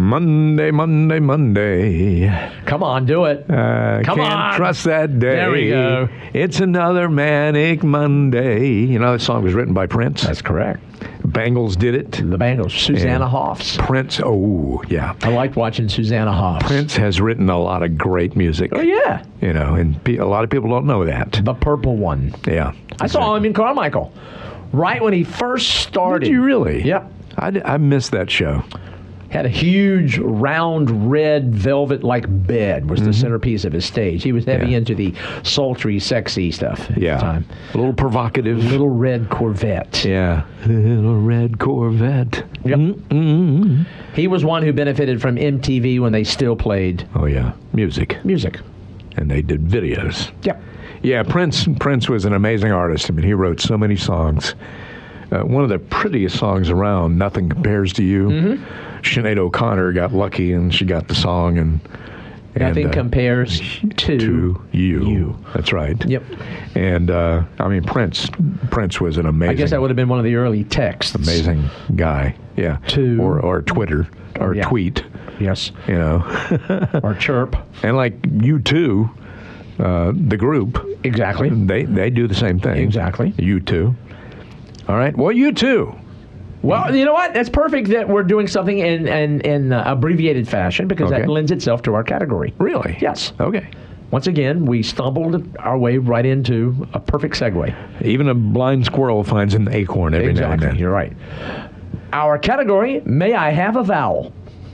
Monday, Monday, Monday. Come on, do it. Can't trust that day. There we go. It's another manic Monday. You know, that song was written by Prince. That's correct. Bangles did it. The Bangles. Susanna Hoffs. Prince, oh, yeah. I liked watching Susanna Hoffs. Prince has written a lot of great music. Oh, yeah. You know, and a lot of people don't know that. The Purple One. Yeah. I saw him in Carmichael right when he first started. Did you really? Yep. I missed that show. Had a huge, round, red, velvet-like bed was the centerpiece of his stage. He was heavy into the sultry, sexy stuff at the time. A little provocative. Little red Corvette. Yeah. Little red Corvette. Yep. Mm-mm. He was one who benefited from MTV when they still played Oh, yeah. Music. And they did videos. Yep. Yeah, Prince was an amazing artist. I mean, he wrote so many songs. One of the prettiest songs around, Nothing Compares to You. Mm-hmm. Sinead O'Connor got lucky and she got the song. And Nothing compares to you. That's right. Yep. And, I mean, Prince was an amazing... I guess that would have been one of the early texts. Amazing guy. Yeah. Or Twitter. Or tweet. Yes. You know. Or chirp. And like U2, the group. Exactly. They do the same thing. Exactly. U2. All right. Well, U2. Well, you know what? That's perfect that we're doing something in abbreviated fashion because that lends itself to our category. Really? Yes. Okay. Once again, we stumbled our way right into a perfect segue. Even a blind squirrel finds an acorn every now and then. You're right. Our category, may I have a vowel?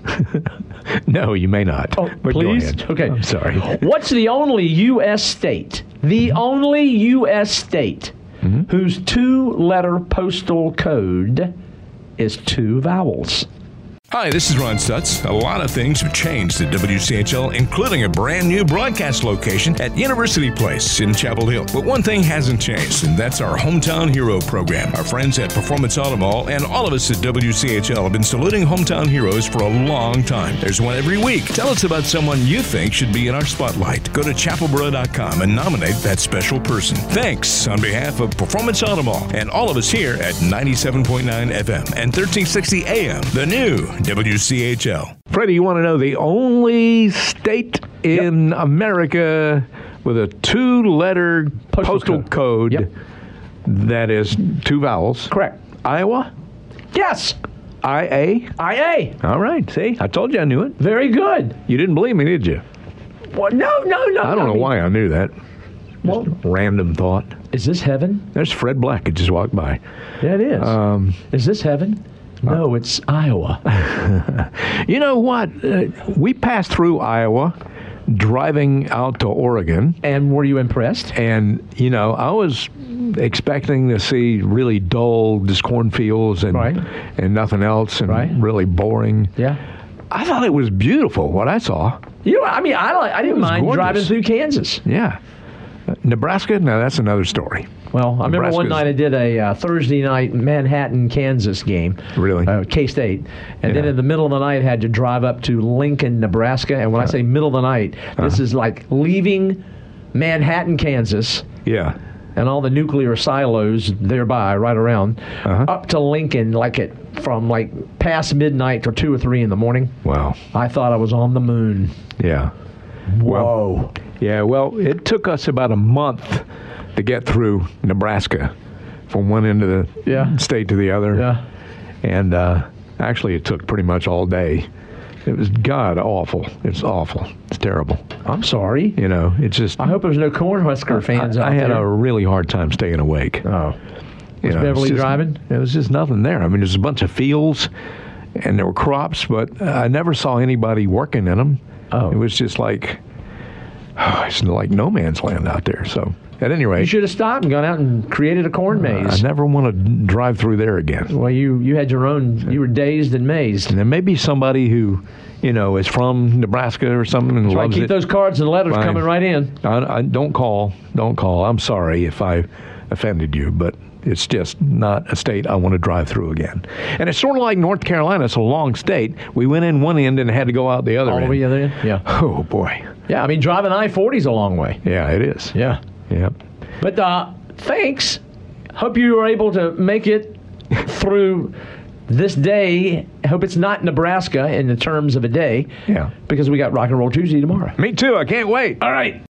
No, you may not. Oh, but please? Go ahead. Okay. I'm sorry. What's the only U.S. state? The only U.S. state whose two-letter postal code is two vowels. Hi, this is Ron Stutz. A lot of things have changed at WCHL, including a brand new broadcast location at University Place in Chapel Hill. But one thing hasn't changed, and that's our Hometown Hero program. Our friends at Performance Automall and all of us at WCHL have been saluting hometown heroes for a long time. There's one every week. Tell us about someone you think should be in our spotlight. Go to chapelboro.com and nominate that special person. Thanks on behalf of Performance Automall and all of us here at 97.9 FM and 1360 AM, the new WCHL. Freddie, you want to know the only state in America with a two-letter postal code that is two vowels? Correct. Iowa? Yes. IA? IA. All right. See, I told you I knew it. Very good. You didn't believe me, did you? Well, no. I don't know why I knew that. Well, just a random thought. Is this heaven? There's Fred Black that just walked by. Yeah, it is. Is this heaven? No, it's Iowa. You know what? We passed through Iowa driving out to Oregon. And were you impressed? And, you know, I was expecting to see really dull just cornfields and nothing else and really boring. Yeah. I thought it was beautiful, what I saw. You know, I mean, I didn't mind driving through Kansas. Yeah. Nebraska? No, that's another story. Well, I remember one night I did a Thursday night Manhattan, Kansas game. Really? K-State. And then in the middle of the night, had to drive up to Lincoln, Nebraska. And when I say middle of the night, this is like leaving Manhattan, Kansas. Yeah. And all the nuclear silos thereby, right around, up to Lincoln, from past midnight till 2 or 3 in the morning. Wow. I thought I was on the moon. Yeah. Whoa. Well, it took us about a month to get through Nebraska from one end of the state to the other. Yeah. And actually, it took pretty much all day. It was awful. It's awful. It's terrible. I'm sorry. You know, it's just... I hope there's no Cornhusker fans out there. I had a really hard time staying awake. Oh. Was Beverly driving? It was just nothing there. I mean, there's a bunch of fields, and there were crops, but I never saw anybody working in them. Oh. It was just it's like no man's land out there. So, at any rate... You should have stopped and gone out and created a corn maze. I never want to drive through there again. Well, you had your own... You were dazed and mazed. And there may be somebody who, is from Nebraska or something and loves it. Keep those cards and letters coming right in. I don't call. I'm sorry if I offended you, but it's just not a state I want to drive through again. And it's sort of like North Carolina. It's a long state. We went in one end and had to go out the other end. All the other end? Yeah. Oh, boy. Yeah, I mean, driving I-40 is a long way. Yeah, it is. Yeah. Yep. But thanks. Hope you were able to make it through this day, I hope it's not Nebraska in the terms of a day. Yeah. Because we got Rock and Roll Tuesday tomorrow. Me too. I can't wait. All right.